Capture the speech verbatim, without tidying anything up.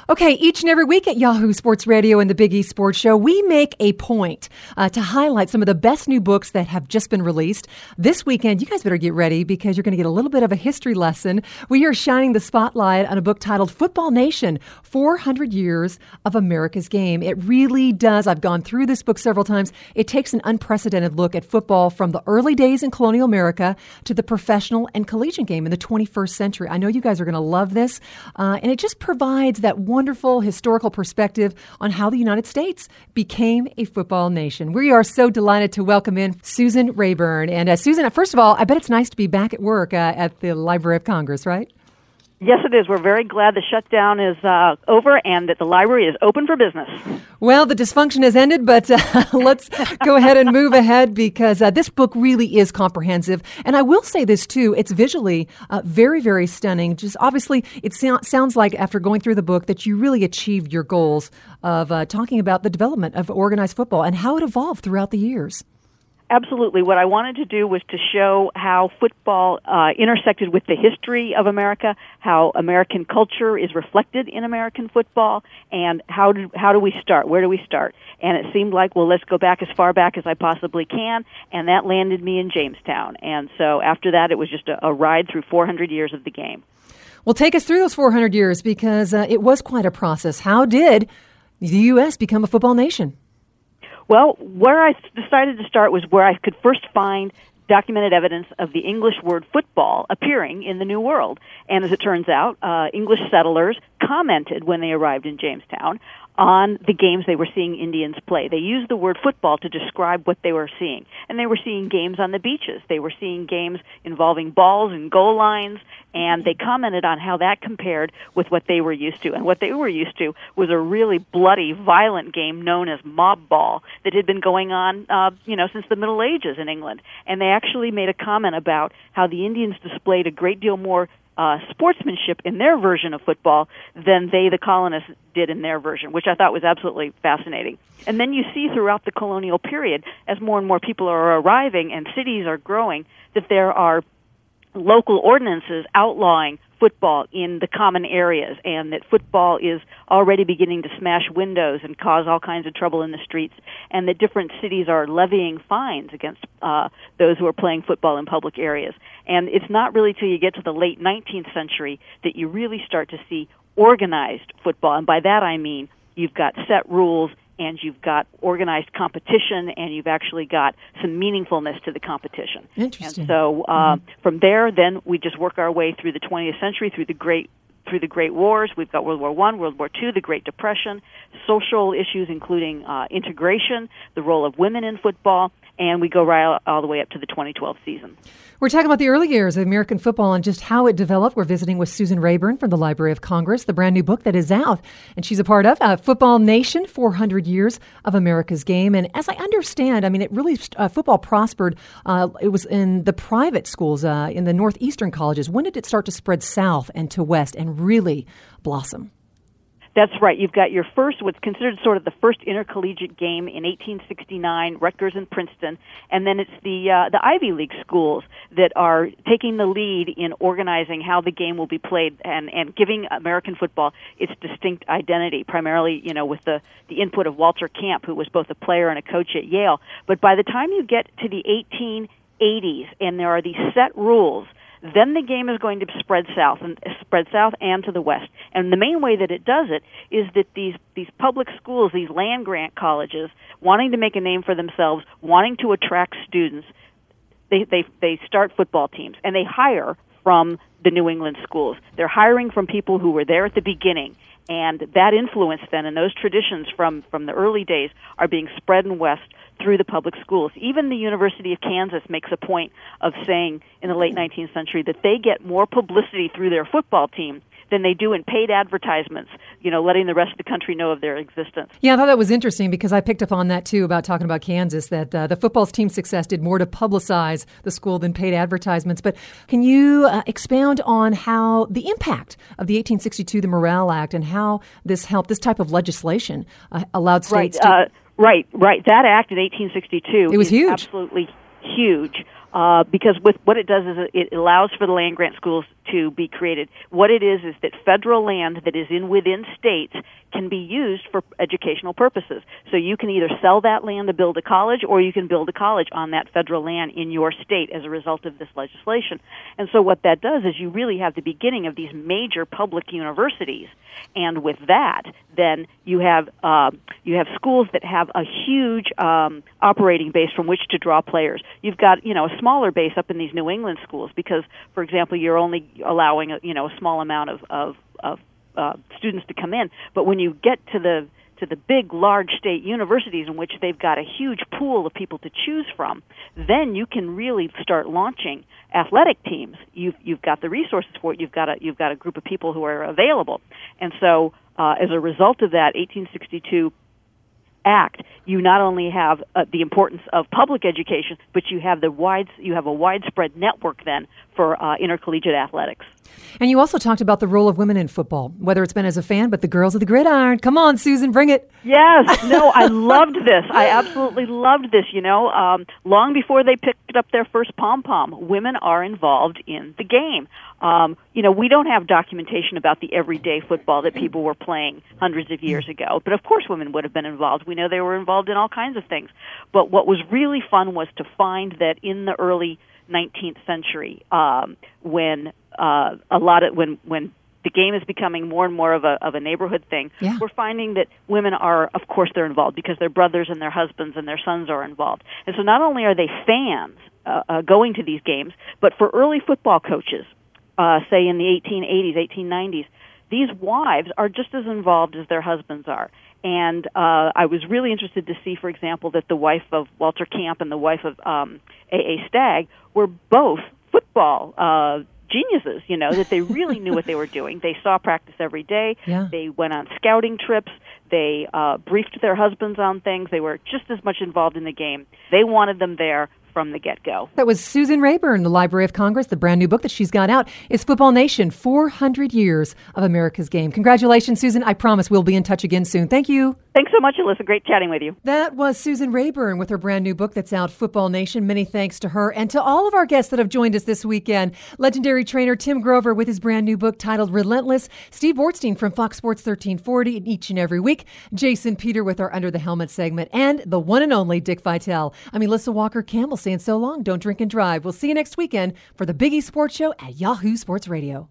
Okay, each and every week at Yahoo Sports Radio and the Big East Sports Show, we make a point uh, to highlight some of the best new books that have just been released. This weekend, you guys better get ready because you're going to get a little bit of a history lesson. We are shining the spotlight on a book titled Football Nation, four hundred years of America's Game. It really does. I've gone through this book several times. It takes an unprecedented look at football from the early days in colonial America to the professional and collegiate game in the twenty-first century. I know you guys are going to love this, uh, and it just provides that one wonderful historical perspective on how the United States became a football nation. We are so delighted to welcome in Susan Rayburn. And uh, Susan, first of all, I bet it's nice to be back at work uh, at the Library of Congress, right? Yes, it is. We're very glad the shutdown is uh, over and that the library is open for business. Well, the dysfunction has ended, but uh, let's go ahead and move ahead because uh, this book really is comprehensive. And I will say this, too. It's visually uh, very, very stunning. Just obviously, it so- sounds like after going through the book that you really achieved your goals of uh, talking about the development of organized football and how it evolved throughout the years. Absolutely. What I wanted to do was to show how football uh, intersected with the history of America, how American culture is reflected in American football, and how do, how do we start? Where do we start? And it seemed like, well, let's go back as far back as I possibly can, and that landed me in Jamestown. And so after that, it was just a, a ride through four hundred years of the game. Well, take us through those four hundred years because uh, it was quite a process. How did the U S become a football nation? Well, where I decided to start was where I could first find documented evidence of the English word football appearing in the New World. And as it turns out, uh, English settlers commented when they arrived in Jamestown on the games they were seeing Indians play. They used the word football to describe what they were seeing. And they were seeing games on the beaches. They were seeing games involving balls and goal lines, and they commented on how that compared with what they were used to. And what they were used to was a really bloody, violent game known as mob ball that had been going on, uh, you know, since the Middle Ages in England. And they actually made a comment about how the Indians displayed a great deal more Uh, sportsmanship in their version of football than they, the colonists, did in their version, which I thought was absolutely fascinating. And then you see throughout the colonial period, as more and more people are arriving and cities are growing, that there are local ordinances outlawing football in the common areas, and that football is already beginning to smash windows and cause all kinds of trouble in the streets, and that different cities are levying fines against uh, those who are playing football in public areas. And it's not really till you get to the late nineteenth century that you really start to see organized football, and by that I mean you've got set rules and you've got organized competition, and you've actually got some meaningfulness to the competition. Interesting. And so uh, mm-hmm. from there, then we just work our way through the twentieth century, through the great through the Great Wars. We've got World War One, World War Two, the Great Depression, social issues including uh, integration, the role of women in football, and we go right all the way up to the twenty twelve season. We're talking about the early years of American football and just how it developed. We're visiting with Susan Rayburn from the Library of Congress, the brand new book that is out, and she's a part of uh, Football Nation, four hundred years of America's Game. And as I understand, I mean, it really, uh, football prospered. Uh, it was in the private schools, uh, in the northeastern colleges. When did it start to spread south and to west and really blossom? That's right. You've got your first, what's considered sort of the first intercollegiate game in eighteen sixty-nine, Rutgers and Princeton, and then it's the uh, the Ivy League schools that are taking the lead in organizing how the game will be played and, and giving American football its distinct identity, primarily, you know, with the, the input of Walter Camp, who was both a player and a coach at Yale. But by the time you get to the eighteen eighties, and there are these set rules, then the game is going to spread south and spread south and to the west. And the main way that it does it is that these these public schools, these land grant colleges, wanting to make a name for themselves, wanting to attract students, they they they start football teams and they hire from the New England schools. They're hiring from people who were there at the beginning. And that influence then and those traditions from, from the early days are being spread in west through the public schools. Even the University of Kansas makes a point of saying in the late nineteenth century that they get more publicity through their football team than they do in paid advertisements, you know, letting the rest of the country know of their existence. Yeah, I thought that was interesting because I picked up on that, too, about talking about Kansas, that uh, the football team's success did more to publicize the school than paid advertisements. But can you uh, expound on how the impact of the eighteen sixty-two, the Morrill Act, and how this helped, this type of legislation uh, allowed states right, to... Uh, right, right. That act in eighteen sixty-two it was is huge. absolutely huge. Uh, because with what it does is it allows for the land grant schools to be created. What it is is that federal land that is in within states can be used for educational purposes. So you can either sell that land to build a college, or you can build a college on that federal land in your state as a result of this legislation. And so what that does is you really have the beginning of these major public universities. And with that, then you have uh, you have schools that have a huge um, operating base from which to draw players. You've got, you know, a smaller base up in these New England schools because, for example, you're only allowing a, you know, a small amount of of, of uh, students to come in. But when you get to the to the big, large state universities in which they've got a huge pool of people to choose from, then you can really start launching athletic teams. You've you've got the resources for it. You've got a you've got a group of people who are available, and so uh, as a result of that eighteen sixty-two Act, you not only have uh, the importance of public education, but you have the wide you have a widespread network then for uh, intercollegiate athletics. And you also talked about the role of women in football, whether it's been as a fan, but the girls of the gridiron. Come on, Susan, bring it. Yes. No, I loved this. I absolutely loved this. You know, um, long before they picked up their first pom-pom, women are involved in the game. Um, you know, we don't have documentation about the everyday football that people were playing hundreds of years ago, but of course women would have been involved. We know they were involved in all kinds of things. But what was really fun was to find that in the early nineteenth century, um, when uh, a lot of when when the game is becoming more and more of a of a neighborhood thing, yeah. we're finding that women are, of course, they're involved because their brothers and their husbands and their sons are involved. And so not only are they fans uh, uh, going to these games, but for early football coaches, uh, say in the eighteen eighties, eighteen nineties, these wives are just as involved as their husbands are. And uh, I was really interested to see, for example, that the wife of Walter Camp and the wife of um, A A. Stagg were both football uh, geniuses, you know, that they really knew what they were doing. They saw practice every day. Yeah. They went on scouting trips. They uh, briefed their husbands on things. They were just as much involved in the game. They wanted them there from the get-go. That was Susan Rayburn, the Library of Congress. The brand new book that she's got out is Football Nation, four hundred years of America's Game. Congratulations, Susan. I promise we'll be in touch again soon. Thank you. Thanks so much, Alyssa. Great chatting with you. That was Susan Rayburn with her brand new book that's out, Football Nation. Many thanks to her and to all of our guests that have joined us this weekend. Legendary trainer Tim Grover with his brand new book titled Relentless. Steve Bortstein from Fox Sports thirteen forty each and every week. Jason Peter with our Under the Helmet segment. And the one and only Dick Vitale. I'm Alyssa Walker-Campbell saying so long. Don't drink and drive. We'll see you next weekend for the Big East Sports Show at Yahoo Sports Radio.